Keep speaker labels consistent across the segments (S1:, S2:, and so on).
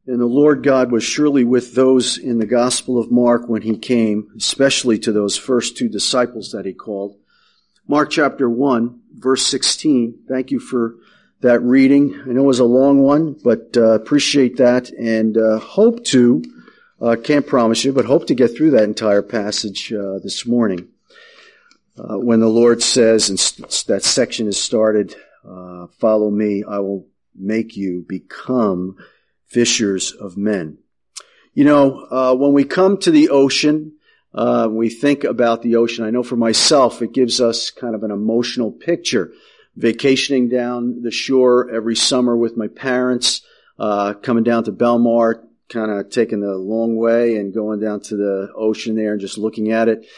S1: And the Lord God was surely with those in the Gospel of Mark when he came, especially to those first two disciples that he called. Mark chapter 1, verse 16. Thank you for that reading. I know it was a long one, but appreciate that and hope to, can't promise you, but hope to get through that entire passage this morning. When the Lord says, and that section is started, follow me, I will make you become fishers of men. You know, when we come to the ocean, we think about the ocean. I know for myself, it gives us kind of an emotional picture. Vacationing down the shore every summer with my parents, coming down to Belmar, kind of taking the long way and going down to the ocean there and just looking at it.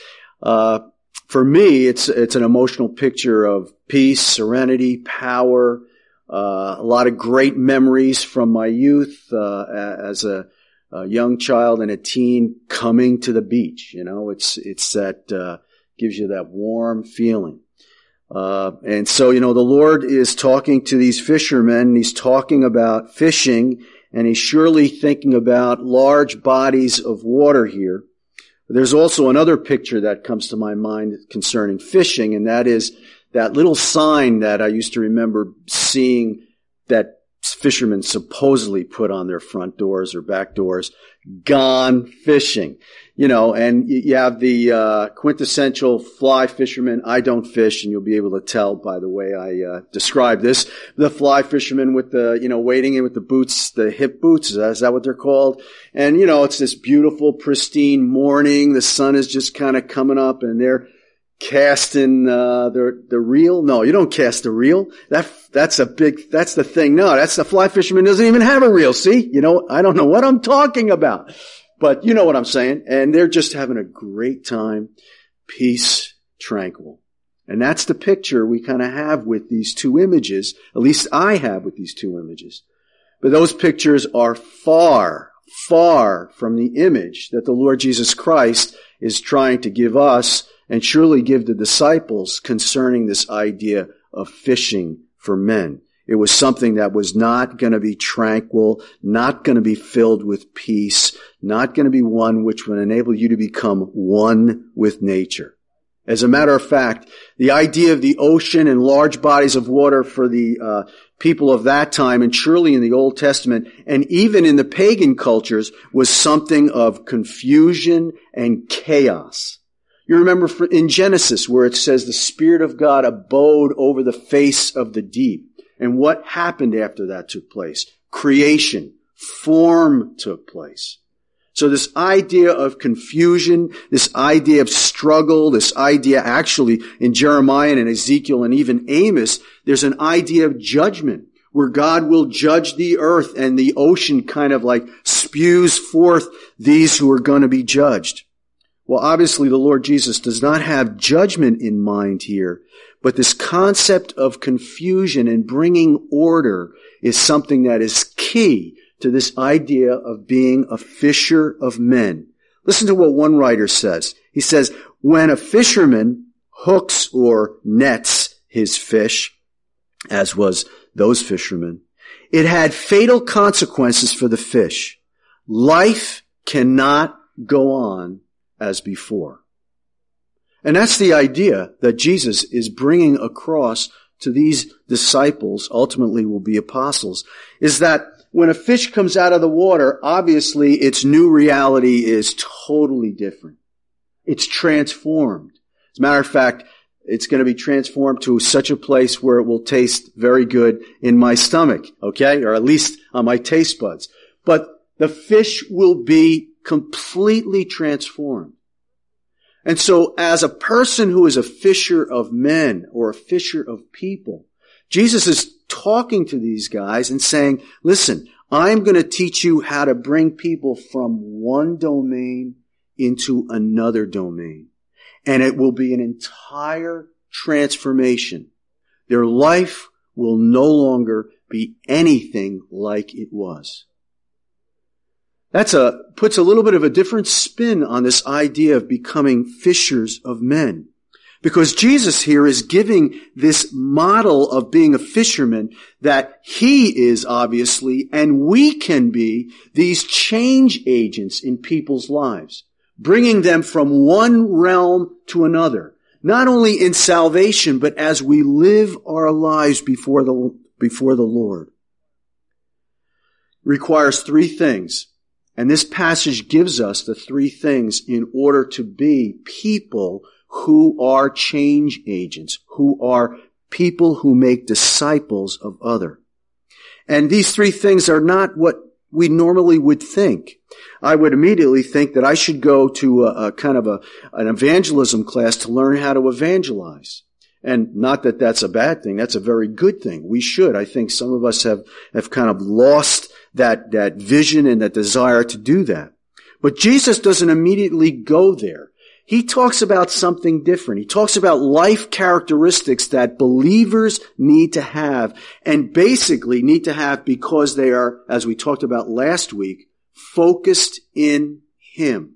S1: For me, it's an emotional picture of peace, serenity, power, a lot of great memories from my youth, as a young child and a teen coming to the beach. You know, it's that, gives you that warm feeling. And so, you know, the Lord is talking to these fishermen, and he's talking about fishing, and he's surely thinking about large bodies of water here. There's also another picture that comes to my mind concerning fishing, and that is that little sign that I used to remember seeing that fishermen supposedly put on their front doors or back doors, "Gone fishing." You know, and you have the quintessential fly fisherman. I don't fish, and you'll be able to tell by the way I describe this. The fly fisherman with the, you know, wading in with the boots, the hip boots, is that what they're called? And, you know, it's this beautiful, pristine morning. The sun is just kind of coming up, and they're casting the reel. No, you don't cast the reel. That's the thing. No, that's the fly fisherman doesn't even have a reel. See? You know, I don't know what I'm talking about. But you know what I'm saying. And they're just having a great time. Peace, tranquil. And that's the picture we kind of have with these two images. At least I have with these two images. But those pictures are far, far from the image that the Lord Jesus Christ is trying to give us and surely give the disciples concerning this idea of fishing for men. It was something that was not going to be tranquil, not going to be filled with peace, not going to be one which would enable you to become one with nature. As a matter of fact, the idea of the ocean and large bodies of water for the people of that time, and surely in the Old Testament, and even in the pagan cultures, was something of confusion and chaos. You remember in Genesis where it says the Spirit of God abode over the face of the deep. And what happened after that took place? Creation, form took place. So this idea of confusion, this idea of struggle, this idea actually in Jeremiah and Ezekiel and even Amos, there's an idea of judgment where God will judge the earth and the ocean kind of like spews forth these who are going to be judged. Well, obviously the Lord Jesus does not have judgment in mind here, but this concept of confusion and bringing order is something that is key to this idea of being a fisher of men. Listen to what one writer says. He says, when a fisherman hooks or nets his fish, as was those fishermen, it had fatal consequences for the fish. Life cannot go on as before. And that's the idea that Jesus is bringing across to these disciples, ultimately will be apostles, is that when a fish comes out of the water, obviously its new reality is totally different. It's transformed. As a matter of fact, it's going to be transformed to such a place where it will taste very good in my stomach, okay? Or at least on my taste buds. But the fish will be completely transformed. And so as a person who is a fisher of men or a fisher of people, Jesus is talking to these guys and saying, listen, I'm going to teach you how to bring people from one domain into another domain. And it will be an entire transformation. Their life will no longer be anything like it was. Puts a little bit of a different spin on this idea of becoming fishers of men. Because Jesus here is giving this model of being a fisherman that he is obviously, and we can be, these change agents in people's lives, bringing them from one realm to another, not only in salvation, but as we live our lives before the Lord. Requires three things. And this passage gives us the three things in order to be people who are change agents, who are people who make disciples of others. And these three things are not what we normally would think. I would immediately think that I should go to an evangelism class to learn how to evangelize. And not that that's a bad thing. That's a very good thing. We should. I think some of us have kind of lost that vision and that desire to do that. But Jesus doesn't immediately go there. He talks about something different. He talks about life characteristics that believers need to have, and basically need to have because they are, as we talked about last week, focused in Him.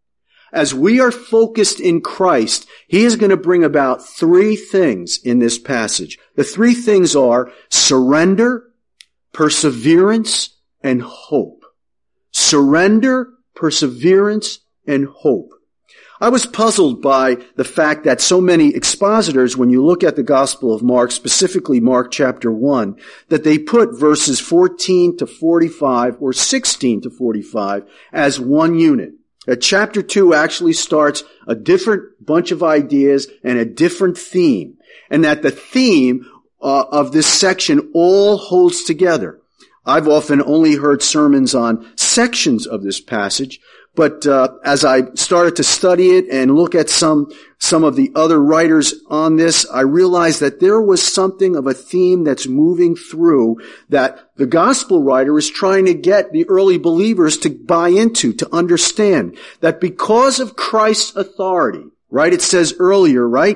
S1: As we are focused in Christ, He is going to bring about three things in this passage. The three things are surrender, perseverance, and hope. Surrender, perseverance, and hope. I was puzzled by the fact that so many expositors, when you look at the Gospel of Mark, specifically Mark chapter 1, that they put verses 14 to 45 or 16 to 45 as one unit. Chapter 2 actually starts a different bunch of ideas and a different theme, and that the theme of this section all holds together. I've often only heard sermons on sections of this passage, but as I started to study it and look at some of the other writers on this, I realized that there was something of a theme that's moving through that the gospel writer is trying to get the early believers to buy into, to understand that because of Christ's authority, right? It says earlier, right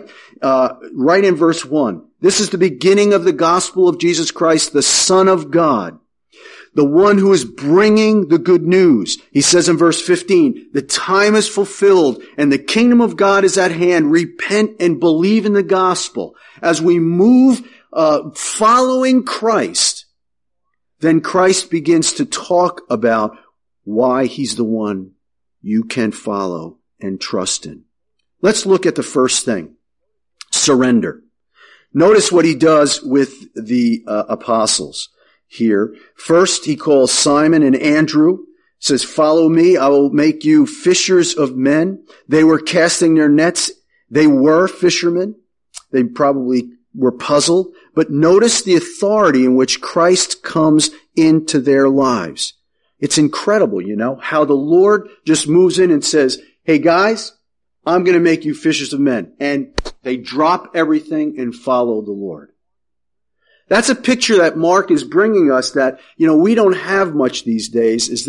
S1: in verse 1, this is the beginning of the gospel of Jesus Christ, the Son of God, the one who is bringing the good news. He says in verse 15, the time is fulfilled and the kingdom of God is at hand. Repent and believe in the gospel. As we move following Christ, then Christ begins to talk about why He's the one you can follow and trust in. Let's look at the first thing, surrender. Notice what He does with the apostles here. First, He calls Simon and Andrew, says, follow me, I will make you fishers of men. They were casting their nets. They were fishermen. They probably were puzzled, but notice the authority in which Christ comes into their lives. It's incredible, how the Lord just moves in and says, hey guys, I'm going to make you fishers of men. And they drop everything and follow the Lord. That's a picture that Mark is bringing us that, we don't have much these days, is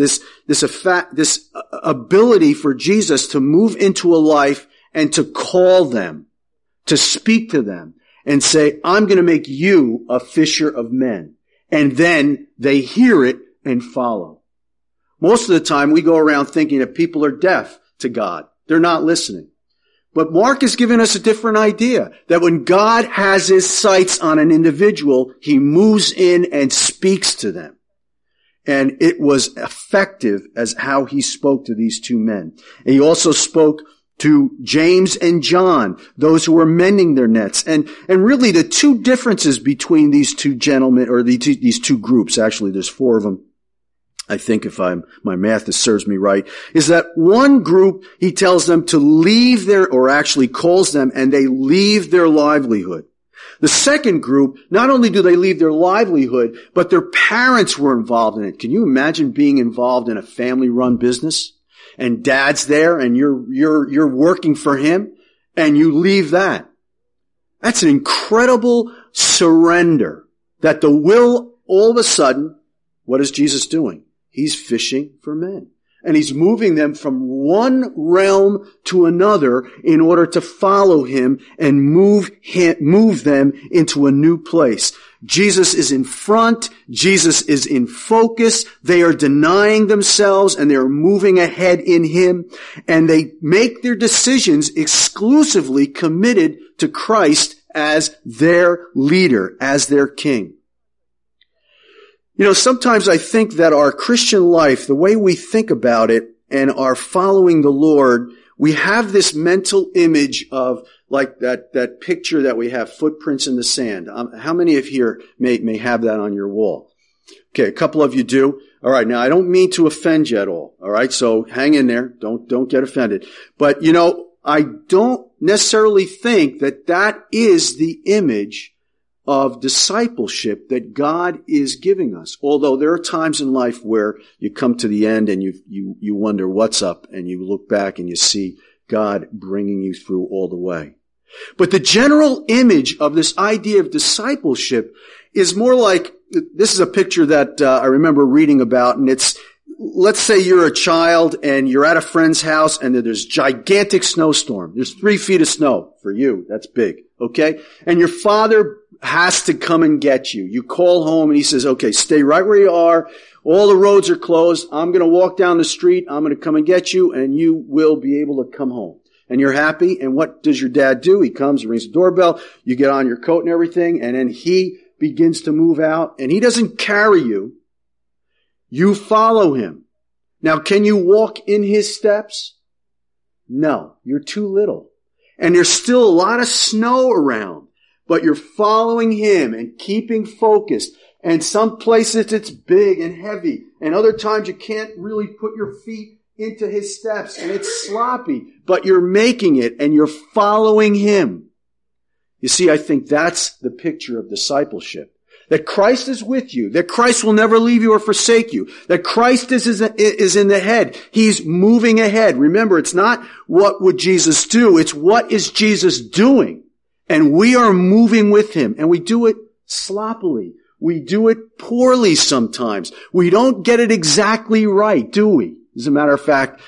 S1: this ability for Jesus to move into a life and to call them, to speak to them and say, I'm going to make you a fisher of men. And then they hear it and follow. Most of the time we go around thinking that people are deaf to God. They're not listening. But Mark is giving us a different idea, that when God has His sights on an individual, He moves in and speaks to them. And it was effective as how He spoke to these two men. And He also spoke to James and John, those who were mending their nets. And really the two differences between these two gentlemen, or these two groups, actually there's four of them, I think if my math serves me right, is that one group, He tells them to leave or actually calls them, and they leave their livelihood. The second group, not only do they leave their livelihood, but their parents were involved in it. Can you imagine being involved in a family-run business? And dad's there, and you're working for him, and you leave that. That's an incredible surrender, that the will, all of a sudden, what is Jesus doing? He's fishing for men. And he's moving them from one realm to another in order to follow him and move them into a new place. Jesus is in front. Jesus is in focus. They are denying themselves and they're moving ahead in him. And they make their decisions exclusively committed to Christ as their leader, as their king. You know, sometimes I think that our Christian life, the way we think about it and are following the Lord, we have this mental image of like that picture that we have, footprints in the sand. How many of here may have that on your wall? Okay, a couple of you do. All right, now I don't mean to offend you at all. All right, so hang in there. Don't get offended. But you know, I don't necessarily think that is the image of discipleship that God is giving us. Although there are times in life where you come to the end and you wonder what's up, and you look back and you see God bringing you through all the way. But the general image of this idea of discipleship is more like, this is a picture that I remember reading about, and it's, let's say you're a child and you're at a friend's house and there's gigantic snowstorm. There's 3 feet of snow. For you, that's big. Okay? And your father has to come and get you. You call home and he says, okay, stay right where you are. All the roads are closed. I'm going to walk down the street. I'm going to come and get you, and you will be able to come home. And you're happy. And what does your dad do? He comes, rings the doorbell. You get on your coat and everything. And then he begins to move out. And he doesn't carry you. You follow him. Now, can you walk in his steps? No, you're too little. And there's still a lot of snow around, but you're following him and keeping focused. And some places it's big and heavy, and other times you can't really put your feet into his steps and it's sloppy, but you're making it and you're following him. You see, I think that's the picture of discipleship. That Christ is with you. That Christ will never leave you or forsake you. That Christ is in the head. He's moving ahead. Remember, it's not what would Jesus do. It's what is Jesus doing. And we are moving with him. And we do it sloppily. We do it poorly sometimes. We don't get it exactly right, do we? As a matter of fact,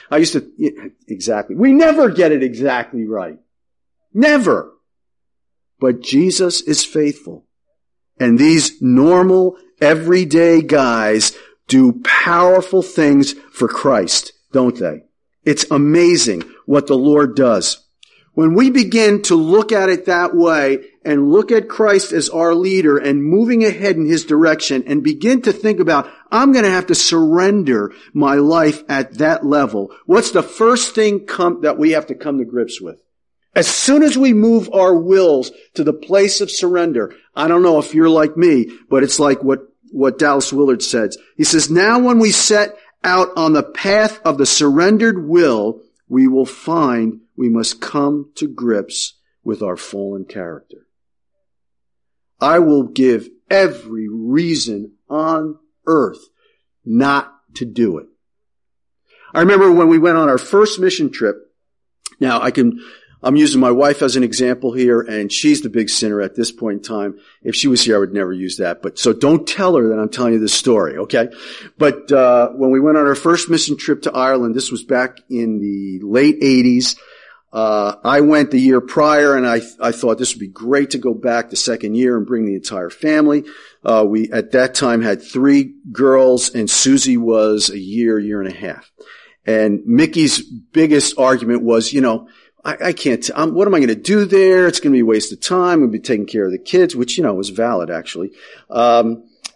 S1: we never get it exactly right. Never. But Jesus is faithful. And these normal, everyday guys do powerful things for Christ, don't they? It's amazing what the Lord does. When we begin to look at it that way and look at Christ as our leader and moving ahead in his direction and begin to think about, I'm going to have to surrender my life at that level, what's the first thing that we have to come to grips with? As soon as we move our wills to the place of surrender, I don't know if you're like me, but it's like what Dallas Willard says. He says, now when we set out on the path of the surrendered will, we will find we must come to grips with our fallen character. I will give every reason on earth not to do it. I remember when we went on our first mission trip. Now, I'm using my wife as an example here, and she's the big sinner at this point in time. If she was here, I would never use that. But so don't tell her that I'm telling you this story, okay? But when we went on our first mission trip to Ireland, this was back in the late 80s. I went the year prior, and I thought this would be great to go back the second year and bring the entire family. We at that time had 3 girls, and Susie was a year and a half. And Mickey's biggest argument was, I can't, what am I going to do there? It's going to be a waste of time. We'll be taking care of the kids, which, was valid actually. Right?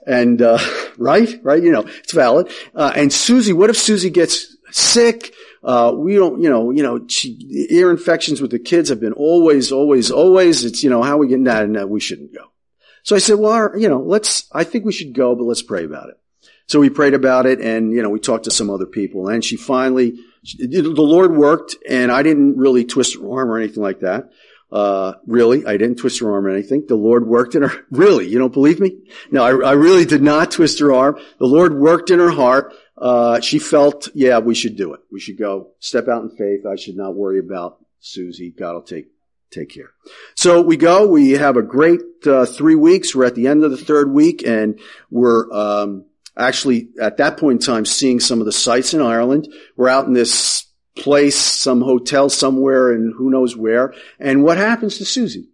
S1: It's valid. And Susie, what if Susie gets sick? We don't, ear infections with the kids have been always. It's, how are we getting that? And we shouldn't go. So I said, well, I think we should go, but let's pray about it. So we prayed about it, and, we talked to some other people, and she finally, the Lord worked, and I didn't really twist her arm or anything like that. Really, I didn't twist her arm or anything. The Lord worked in her. Really, you don't believe me? No, I really did not twist her arm. The Lord worked in her heart. She felt, yeah, we should do it. We should go step out in faith. I should not worry about Susie. God will take care. So we go. We have a great 3 weeks. We're at the end of the 3rd week, and we're actually, at that point in time, seeing some of the sights in Ireland. We're out in this place, some hotel somewhere and who knows where. And what happens to Susie?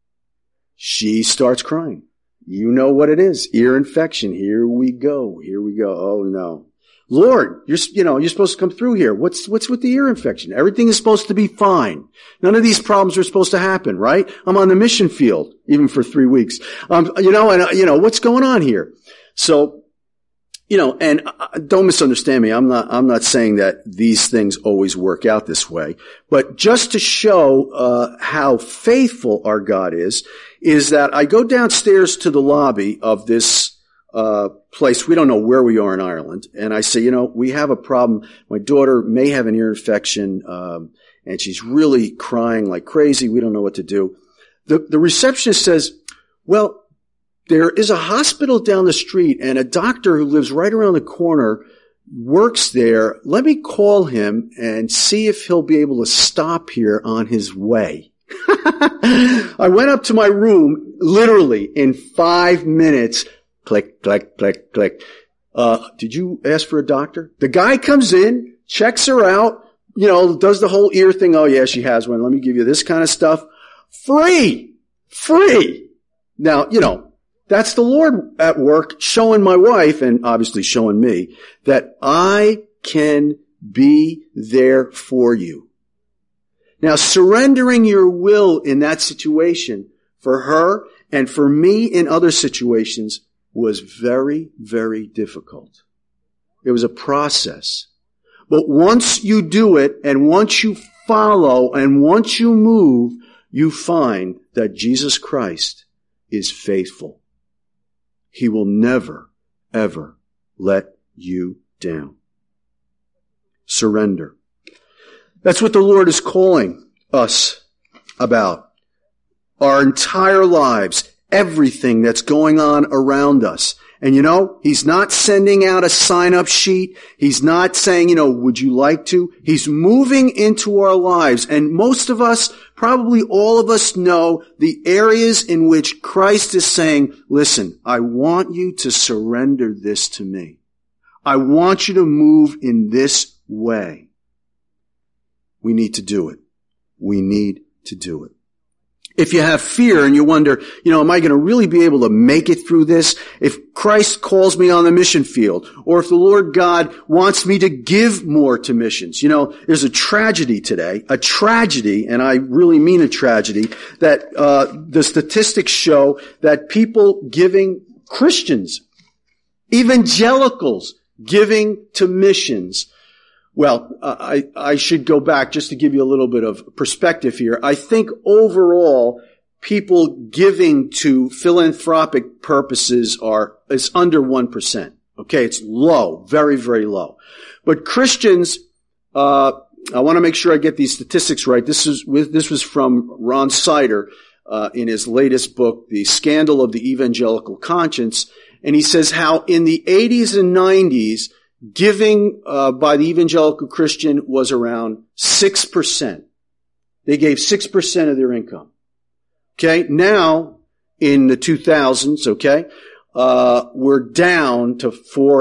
S1: She starts crying. You know what it is. Ear infection. Here we go. Oh no. Lord, you're supposed to come through here. What's with the ear infection? Everything is supposed to be fine. None of these problems are supposed to happen, right? I'm on the mission field, even for 3 weeks. What's going on here? So, and don't misunderstand me. I'm not saying that these things always work out this way, but just to show, how faithful our God is that I go downstairs to the lobby of this place. We don't know where we are in Ireland. And I say, we have a problem. My daughter may have an ear infection, and she's really crying like crazy. We don't know what to do. The receptionist says, well, there is a hospital down the street and a doctor who lives right around the corner works there. Let me call him and see if he'll be able to stop here on his way. I went up to my room literally in 5 minutes. Click, click, click, click. Did you ask for a doctor? The guy comes in, checks her out, does the whole ear thing. Oh yeah, she has one. Let me give you this kind of stuff. Free. Now, that's the Lord at work showing my wife and obviously showing me that I can be there for you. Now, surrendering your will in that situation for her and for me in other situations was very, very difficult. It was a process. But once you do it and once you follow and once you move, you find that Jesus Christ is faithful. He will never, ever let you down. Surrender. That's what the Lord is calling us about. Our entire lives, everything that's going on around us. And He's not sending out a sign-up sheet. He's not saying, would you like to? He's moving into our lives. And most of us, probably all of us know the areas in which Christ is saying, listen, I want you to surrender this to me. I want you to move in this way. We need to do it. We need to do it. If you have fear and you wonder, am I going to really be able to make it through this? If Christ calls me on the mission field, or if the Lord God wants me to give more to missions. There's a tragedy today, and I really mean a tragedy, that the statistics show that people giving, Christians, evangelicals giving to missions. Well, I should go back just to give you a little bit of perspective here. I think overall, people giving to philanthropic purposes is under 1%. Okay, it's low, very, very low. But Christians, I want to make sure I get these statistics right. This was from Ron Sider in his latest book, The Scandal of the Evangelical Conscience, and he says how in the 80s and 90s, giving by the evangelical Christian was around 6%. They gave 6% of their income. Okay, now in the 2000s, we're down to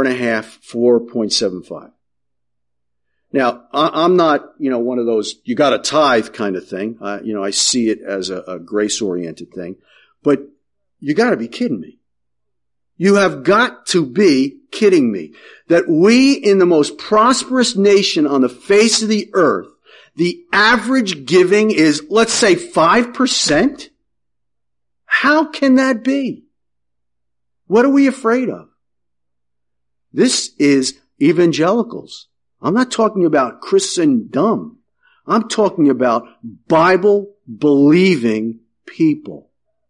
S1: 4.75. Now, I'm not, one of those, you got a tithe kind of thing. I see it as a grace-oriented thing. But you got to be kidding me. You have got to be kidding me that we in the most prosperous nation on the face of the earth, the average giving is, let's say, 5%? How can that be? What are we afraid of? This is evangelicals. I'm not talking about Christendom. I'm talking about Bible-believing people.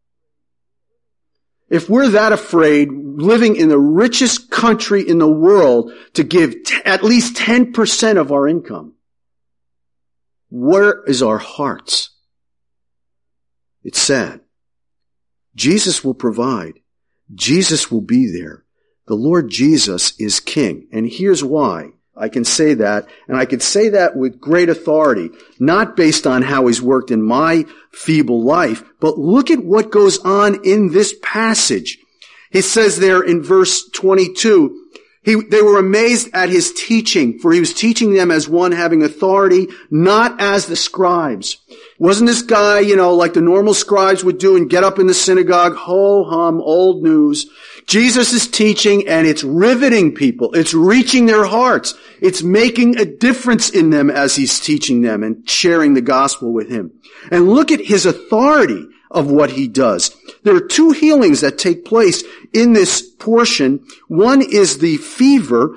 S1: If we're that afraid, living in the richest country in the world, to give at least 10% of our income, where is our hearts? It's sad. Jesus will provide. Jesus will be there. The Lord Jesus is King. And here's why I can say that, and I can say that with great authority, not based on how He's worked in my feeble life, but look at what goes on in this passage. He says there in verse 22, They were amazed at his teaching, for he was teaching them as one having authority, not as the scribes. Wasn't this guy, like the normal scribes would do and get up in the synagogue, ho-hum, old news. Jesus is teaching, and it's riveting people. It's reaching their hearts. It's making a difference in them as he's teaching them and sharing the gospel with him. And look at his authority of what he does. There are two healings that take place in this portion. One is the fever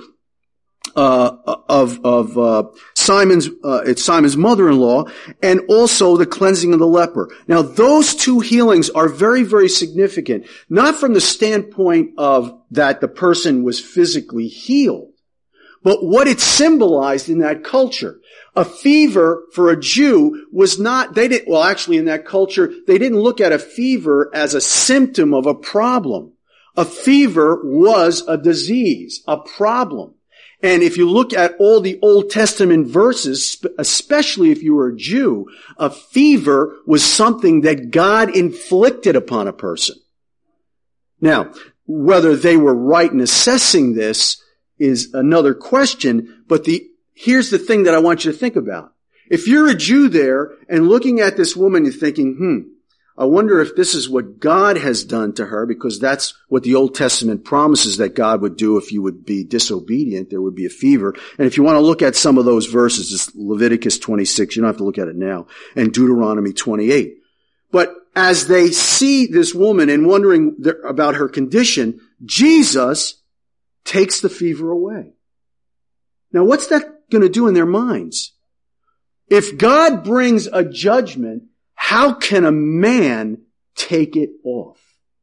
S1: of Simon's mother-in-law, and also the cleansing of the leper. Now, those two healings are very, very significant, not from the standpoint of that the person was physically healed, but what it symbolized in that culture. A fever for a Jew was not, in that culture, they didn't look at a fever as a symptom of a problem. A fever was a disease, a problem. And if you look at all the Old Testament verses, especially if you were a Jew, a fever was something that God inflicted upon a person. Now, whether they were right in assessing this is another question, but here's the thing that I want you to think about. If you're a Jew there and looking at this woman, you're thinking, I wonder if this is what God has done to her, because that's what the Old Testament promises that God would do if you would be disobedient. There would be a fever. And if you want to look at some of those verses, it's Leviticus 26, you don't have to look at it now, and Deuteronomy 28. But as they see this woman and wondering about her condition, Jesus takes the fever away. Now, what's that going to do in their minds? If God brings a judgment, how can a man take it off?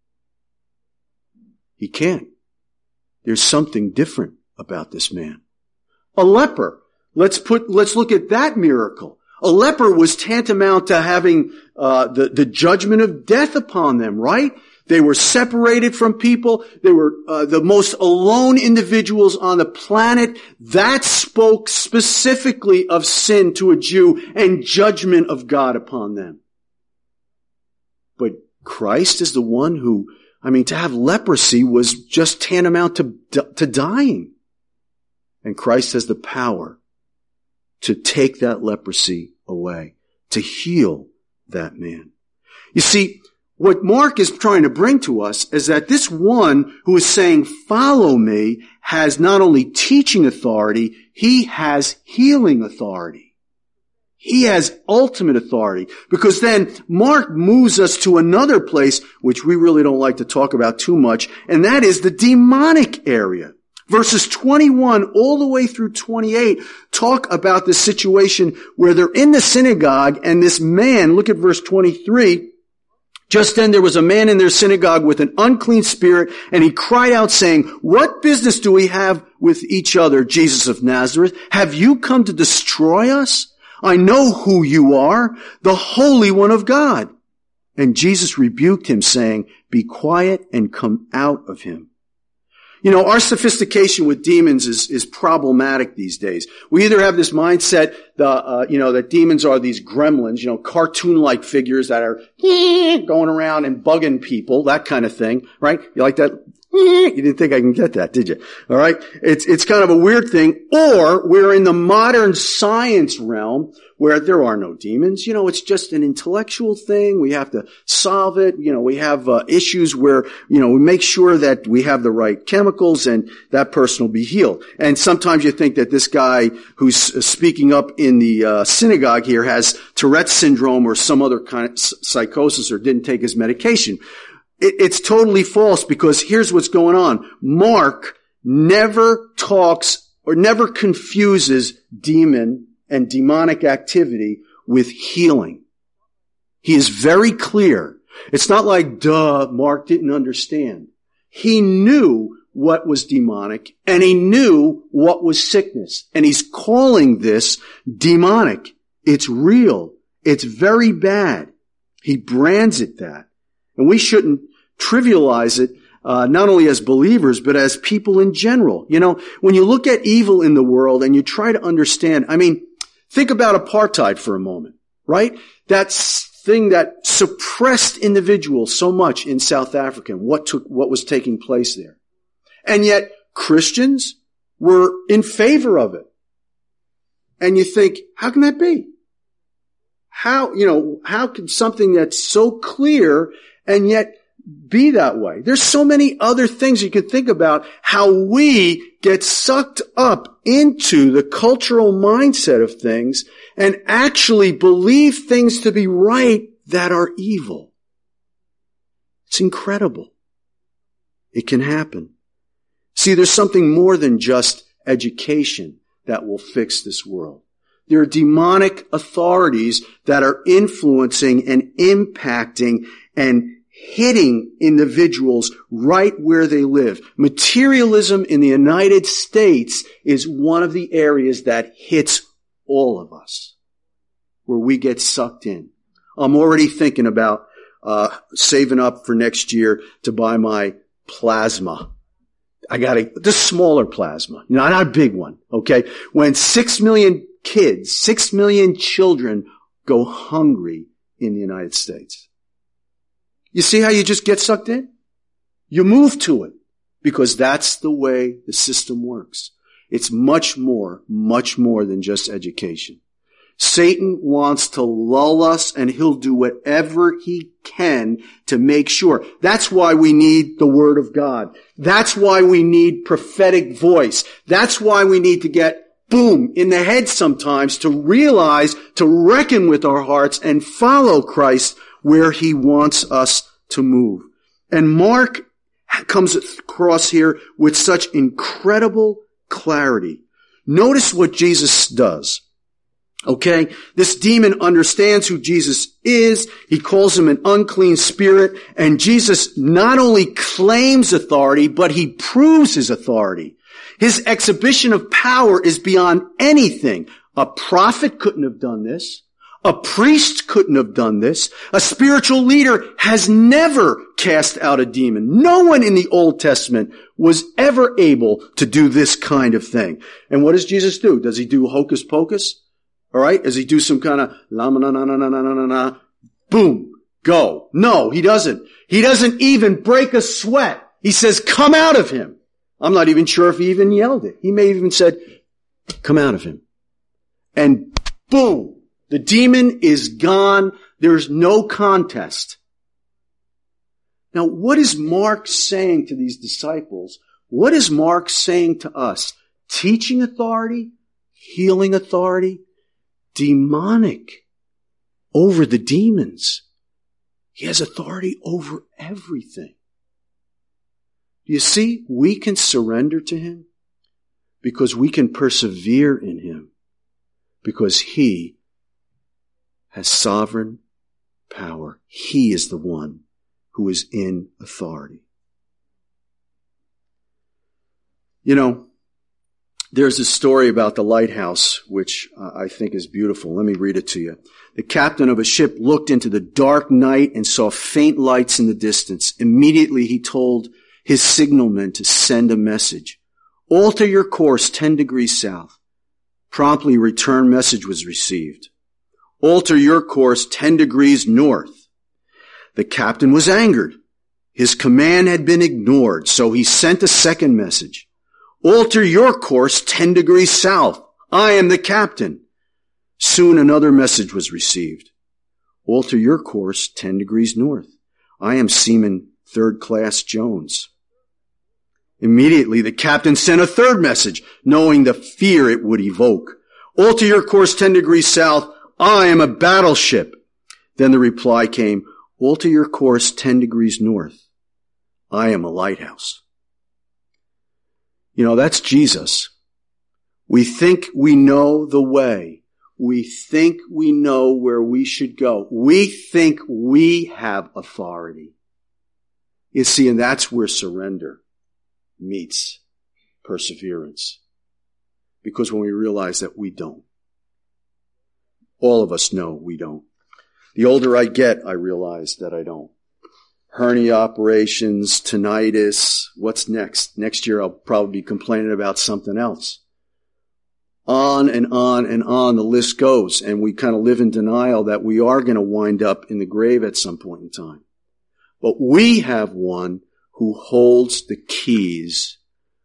S1: He can't. There's something different about this man. A leper. Let's look at that miracle. A leper was tantamount to having the judgment of death upon them, right? They were separated from people. They were the most alone individuals on the planet. That spoke specifically of sin to a Jew and judgment of God upon them. But Christ is the one who, to have leprosy was just tantamount to dying. And Christ has the power to take that leprosy away, to heal that man. You see, what Mark is trying to bring to us is that this one who is saying, follow me, has not only teaching authority, he has healing authority. He has ultimate authority, because then Mark moves us to another place, which we really don't like to talk about too much, and that is the demonic area. Verses 21 all the way through 28 talk about the situation where they're in the synagogue, and this man, look at verse 23, just then there was a man in their synagogue with an unclean spirit, and he cried out saying, what business do we have with each other, Jesus of Nazareth? Have you come to destroy us? I know who you are, the Holy One of God. And Jesus rebuked him, saying, be quiet and come out of him. Our sophistication with demons is problematic these days. We either have this mindset, that demons are these gremlins, cartoon-like figures that are going around and bugging people, that kind of thing, right? You like that? You didn't think I can get that, did you? All right. It's kind of a weird thing. Or we're in the modern science realm where there are no demons. It's just an intellectual thing. We have to solve it. We have issues where, we make sure that we have the right chemicals and that person will be healed. And sometimes you think that this guy who's speaking up in the synagogue here has Tourette's syndrome or some other kind of psychosis or didn't take his medication. It's totally false, because here's what's going on. Mark never talks or never confuses demon and demonic activity with healing. He is very clear. It's not like, Mark didn't understand. He knew what was demonic, and he knew what was sickness. And he's calling this demonic. It's real. It's very bad. He brands it that. And we shouldn't trivialize it, not only as believers, but as people in general. When you look at evil in the world and you try to understand, think about apartheid for a moment, right? That thing that suppressed individuals so much in South Africa and what was taking place there. And yet, Christians were in favor of it. And you think, how can that be? How can something that's so clear and yet be that way? There's so many other things you can think about how we get sucked up into the cultural mindset of things and actually believe things to be right that are evil. It's incredible. It can happen. See, there's something more than just education that will fix this world. There are demonic authorities that are influencing and impacting and hitting individuals right where they live. Materialism in the United States is one of the areas that hits all of us, where we get sucked in. I'm already thinking about saving up for next year to buy my plasma. The smaller plasma, not a big one, okay? When 6 million kids, 6 million children go hungry in the United States. You see how you just get sucked in? You move to it because that's the way the system works. It's much more than just education. Satan wants to lull us, and he'll do whatever he can to make sure. That's why we need the Word of God. That's why we need prophetic voice. That's why we need to get boom in the head sometimes to realize, to reckon with our hearts and follow Christ where he wants us to move. And Mark comes across here with such incredible clarity. Notice what Jesus does. Okay? This demon understands who Jesus is. He calls him an unclean spirit. And Jesus not only claims authority, but he proves his authority. His exhibition of power is beyond anything. A prophet couldn't have done this. A priest couldn't have done this. A spiritual leader has never cast out a demon. No one in the Old Testament was ever able to do this kind of thing. And what does Jesus do? Does he do hocus pocus? All right? Does he do some kind of la na na na na na na na? Boom, go. No, he doesn't. He doesn't even break a sweat. He says, come out of him. I'm not even sure if he even yelled it. He may have even said, come out of him. And boom, the demon is gone. There's no contest. Now, what is Mark saying to these disciples? What is Mark saying to us? Teaching authority, healing authority, demonic over the demons. He has authority over everything. You see, we can surrender to him because we can persevere in him because he has sovereign power. He is the one who is in authority. You know, there's a story about the lighthouse, which I think is beautiful. Let me read it to you. The captain of a ship looked into the dark night and saw faint lights in the distance. Immediately he told his signalman to send a message. Alter your course 10 degrees south. Promptly a return message was received. Alter your course 10 degrees north. The captain was angered. His command had been ignored, so he sent a second message. Alter your course 10 degrees south. I am the captain. Soon another message was received. Alter your course 10 degrees north. I am Seaman Third Class Jones. Immediately the captain sent a third message, knowing the fear it would evoke. Alter your course 10 degrees south. I am a battleship. Then the reply came, alter your course 10 degrees north. I am a lighthouse. You know, that's Jesus. We think we know the way. We think we know where we should go. We think we have authority. You see, and that's where surrender meets perseverance. Because when we realize that we don't. All of us know we don't. The older I get, I realize that I don't. Hernia operations, tinnitus, what's next? Next year I'll probably be complaining about something else. On and on and on the list goes, and we kind of live in denial that we are going to wind up in the grave at some point in time. But we have one who holds the keys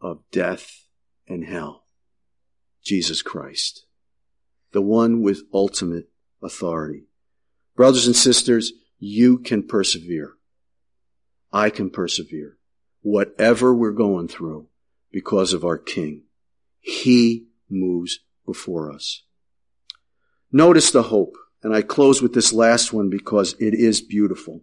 S1: of death and hell. Jesus Christ, the one with ultimate authority. Brothers and sisters, you can persevere. I can persevere. Whatever we're going through because of our King. He moves before us. Notice the hope. And I close with this last one because it is beautiful.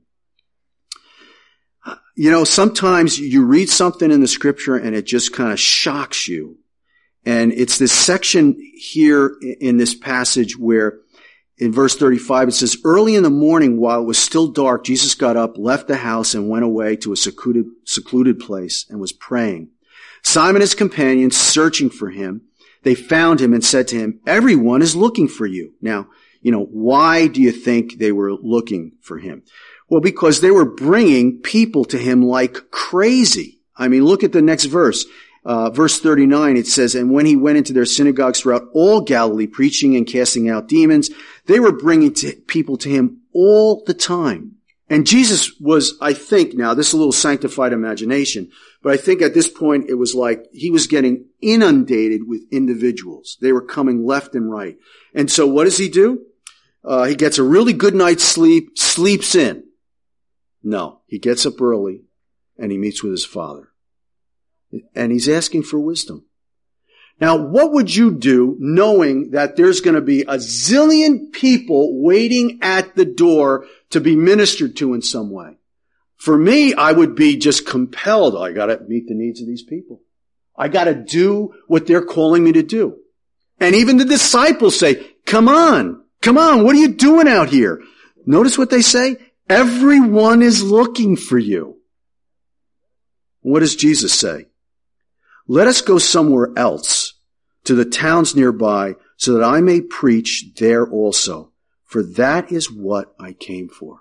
S1: You know, sometimes you read something in the scripture and it just kind of shocks you. And it's this section here in this passage where in verse 35 it says, early in the morning while it was still dark, Jesus got up, left the house, and went away to a secluded place and was praying. Simon and his companions searching for him, they found him and said to him, everyone is looking for you. Now, you know, why do you think they were looking for him? Well, because they were bringing people to him like crazy. I mean, look at the next verse. Verse 39, it says, and when he went into their synagogues throughout all Galilee, preaching and casting out demons, they were bringing people to him all the time. And Jesus was, I think now, this is a little sanctified imagination, but I think at this point it was like he was getting inundated with individuals. They were coming left and right. And so what does he do? He gets a really good night's sleep, sleeps in. No, he gets up early and he meets with his Father. And he's asking for wisdom. Now, what would you do knowing that there's going to be a zillion people waiting at the door to be ministered to in some way? For me, I would be just compelled. I got to meet the needs of these people. I got to do what they're calling me to do. And even the disciples say, come on, what are you doing out here? Notice what they say. Everyone is looking for you. What does Jesus say? Let us go somewhere else, to the towns nearby, so that I may preach there also, for that is what I came for.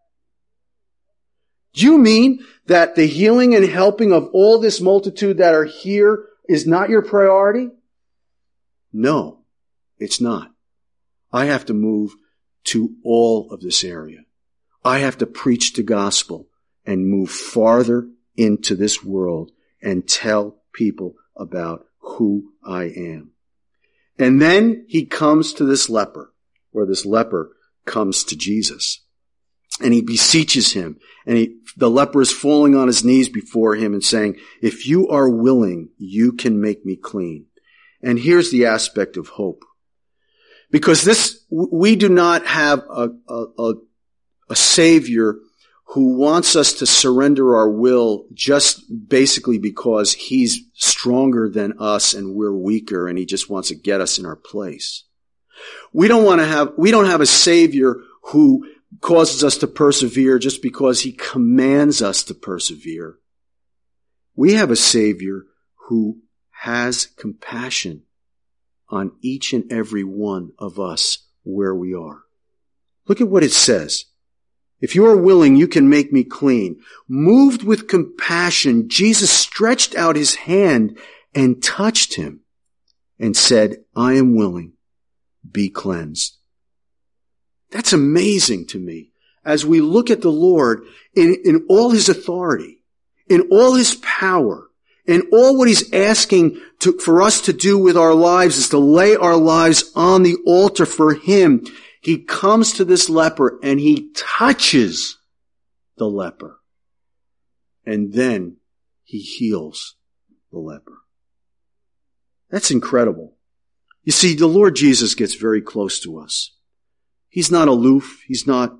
S1: Do you mean that the healing and helping of all this multitude that are here is not your priority? No, it's not. I have to move to all of this area. I have to preach the gospel and move farther into this world and tell people about who I am. And then he comes to this leper, or this leper comes to Jesus. And he beseeches him. And the leper is falling on his knees before him and saying, if you are willing, you can make me clean. And here's the aspect of hope. Because we do not have a Savior who wants us to surrender our will just basically because he's stronger than us and we're weaker and he just wants to get us in our place. We don't have a Savior who causes us to persevere just because he commands us to persevere. We have a Savior who has compassion on each and every one of us where we are. Look at what it says. If you are willing, you can make me clean. Moved with compassion, Jesus stretched out his hand and touched him and said, I am willing. Be cleansed. That's amazing to me. As we look at the Lord in all his authority, in all his power, in all what he's asking for us to do with our lives is to lay our lives on the altar for him. He comes to this leper and he touches the leper. And then he heals the leper. That's incredible. You see, the Lord Jesus gets very close to us. He's not aloof. He's not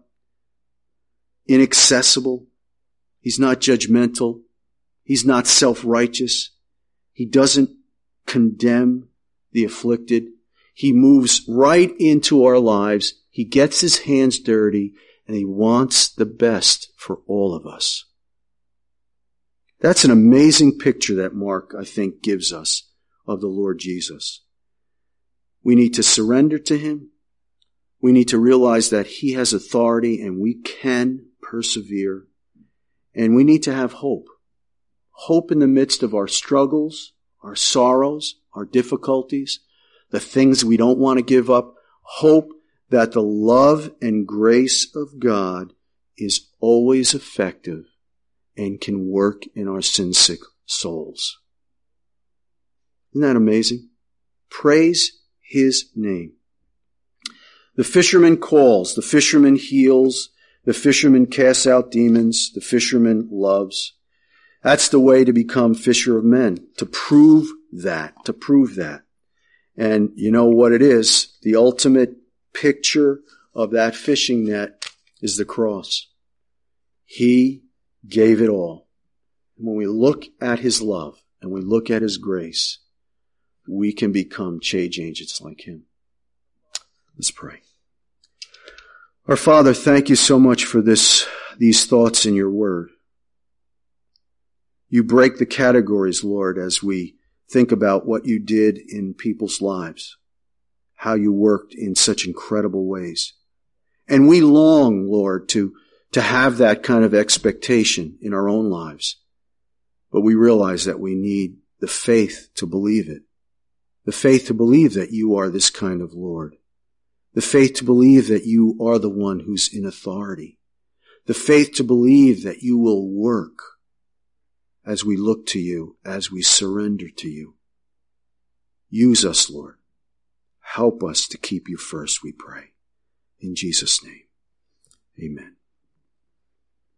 S1: inaccessible. He's not judgmental. He's not self-righteous. He doesn't condemn the afflicted. He moves right into our lives. He gets his hands dirty and he wants the best for all of us. That's an amazing picture that Mark, I think, gives us of the Lord Jesus. We need to surrender to him. We need to realize that he has authority and we can persevere. And we need to have hope. Hope in the midst of our struggles, our sorrows, our difficulties, the things we don't want to give up. Hope that the love and grace of God is always effective and can work in our sin-sick souls. Isn't that amazing? Praise his name. The fisherman calls, the fisherman heals, the fisherman casts out demons, the fisherman loves. That's the way to become fisher of men, to prove that. And you know what it is? The ultimate picture of that fishing net is the cross. He gave it all. And when we look at his love and we look at his grace, we can become change agents like him. Let's pray. Our Father, thank you so much for these thoughts in your word. You break the categories, Lord, as we think about what you did in people's lives, how you worked in such incredible ways. And we long, Lord, to have that kind of expectation in our own lives. But we realize that we need the faith to believe it. The faith to believe that you are this kind of Lord. The faith to believe that you are the one who's in authority. The faith to believe that you will work as we look to you, as we surrender to you. Use us, Lord. Help us to keep you first, we pray. In Jesus' name, amen.